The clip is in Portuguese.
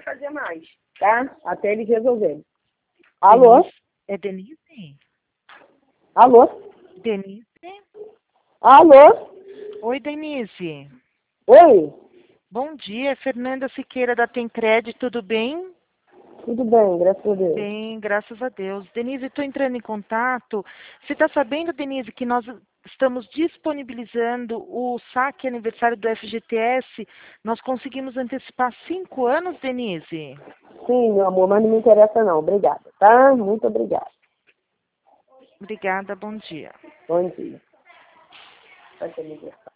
fazer mais, tá? Até eles resolverem. Alô? Denise? É Denise? Alô? Denise? Alô? Oi, Denise. Oi? Bom dia, Fernanda Siqueira da Tem Crédito, tudo bem? Tudo bem, graças a Deus. Bem, graças a Deus. Denise, estou entrando em contato. Você está sabendo, Denise, que nós estamos disponibilizando o saque aniversário do FGTS? Nós conseguimos antecipar 5 anos, Denise? Sim, meu amor, mas não me interessa não. Obrigada, tá? Muito obrigada. Obrigada, bom dia. Bom dia. Vai ter aniversário.